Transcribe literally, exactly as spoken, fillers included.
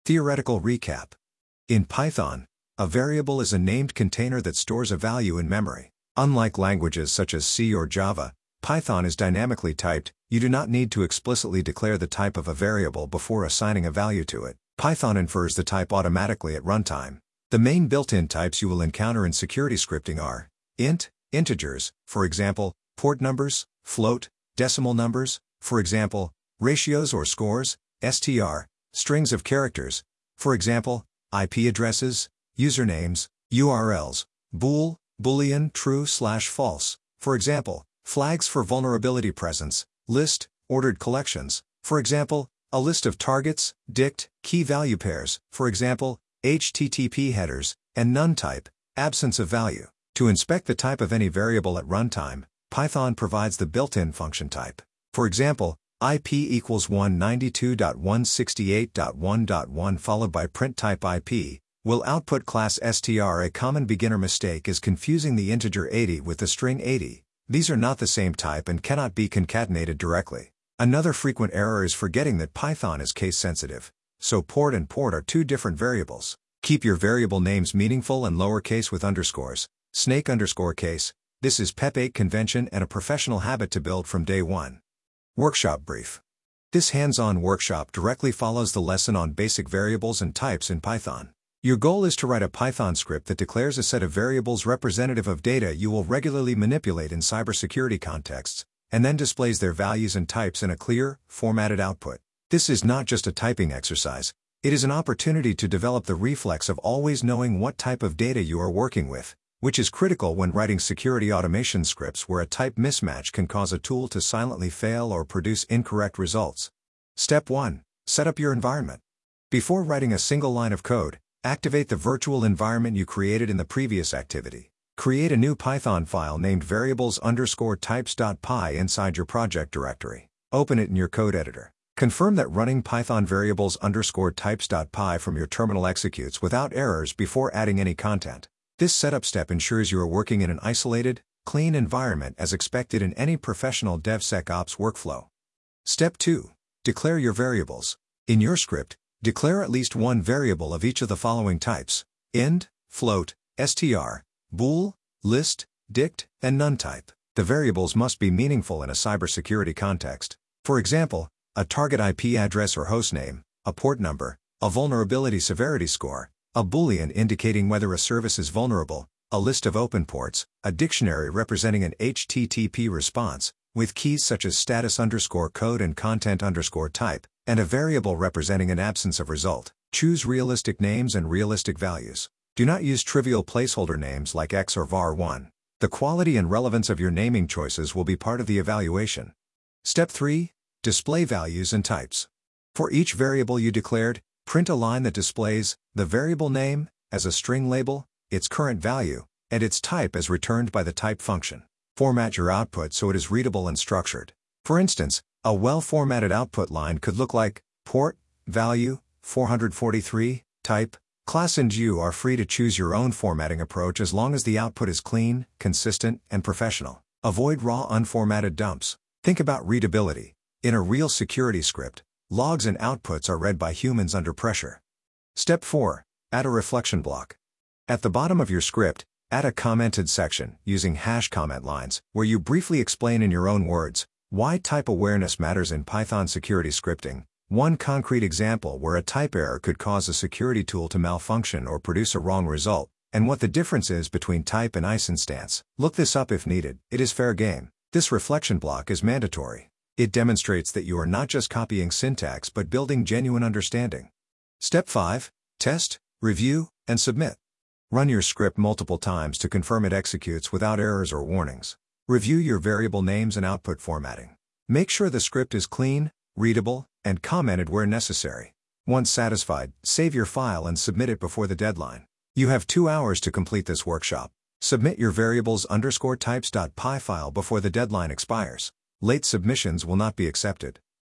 Theoretical recap. In Python, a variable is a named container that stores a value in memory. Unlike languages such as C or Java, Python is dynamically typed. You do not need to explicitly declare the type of a variable before assigning a value to it. Python infers the type automatically at runtime. The main built-in types you will encounter in security scripting are int, integers, for example, port numbers, float, decimal numbers, for example, ratios or scores, str, strings of characters, for example, I P addresses, usernames, U R Ls, bool, boolean, true slash false, for example, flags for vulnerability presence, list, ordered collections, for example, a list of targets, dict, key value pairs, for example, H T T P headers, and none type, absence of value. To inspect the type of any variable at runtime, Python provides the built-in function type. For example, I P equals one ninety-two dot one sixty-eight dot one dot one followed by print type I P, will output class str. A common beginner mistake is confusing the integer eighty with the string eighty. These are not the same type and cannot be concatenated directly. Another frequent error is forgetting that Python is case-sensitive, so port and port are two different variables. Keep your variable names meaningful and lowercase with underscores. Snake underscore case. This is PEP eight convention and a professional habit to build from day one. Workshop brief. This hands-on workshop directly follows the lesson on basic variables and types in Python. Your goal is to write a Python script that declares a set of variables representative of data you will regularly manipulate in cybersecurity contexts, and then displays their values and types in a clear, formatted output. This is not just a typing exercise, it is an opportunity to develop the reflex of always knowing what type of data you are working with, which is critical when writing security automation scripts where a type mismatch can cause a tool to silently fail or produce incorrect results. Step one. Set up your environment. Before writing a single line of code, activate the virtual environment you created in the previous activity. Create a new Python file named variables underscore types.py inside your project directory. Open it in your code editor. Confirm that running Python variables underscore types.py from your terminal executes without errors before adding any content. This setup step ensures you are working in an isolated, clean environment as expected in any professional DevSecOps workflow. Step two. Declare your variables. In your script, declare at least one variable of each of the following types: int, float, str, bool, list, dict, and none type. The variables must be meaningful in a cybersecurity context. For example, a target I P address or hostname, a port number, a vulnerability severity score, a boolean indicating whether a service is vulnerable, a list of open ports, a dictionary representing an H T T P response, with keys such as status underscore code and content underscore type, and a variable representing an absence of result. Choose realistic names and realistic values. Do not use trivial placeholder names like X or var one. The quality and relevance of your naming choices will be part of the evaluation. Step three. Display values and types. For each variable you declared, print a line that displays the variable name as a string label, its current value, and its type as returned by the type function. Format your output so it is readable and structured. For instance, a well-formatted output line could look like port, value, four forty-three, type, class, and you are free to choose your own formatting approach as long as the output is clean, consistent, and professional. Avoid raw unformatted dumps. Think about readability. In a real security script, logs and outputs are read by humans under pressure. Step four. Add a reflection block. At the bottom of your script, add a commented section using hash comment lines where you briefly explain in your own words why type awareness matters in Python security scripting. One concrete example where a type error could cause a security tool to malfunction or produce a wrong result, and what the difference is between type and I C E instance. Look this up if needed. It is fair game. This reflection block is mandatory. It demonstrates that you are not just copying syntax but building genuine understanding. Step five. Test, review, and submit. Run your script multiple times to confirm it executes without errors or warnings. Review your variable names and output formatting. Make sure the script is clean, readable, and commented where necessary. Once satisfied, save your file and submit it before the deadline. You have two hours to complete this workshop. Submit your variables underscore types.py file before the deadline expires. Late submissions will not be accepted.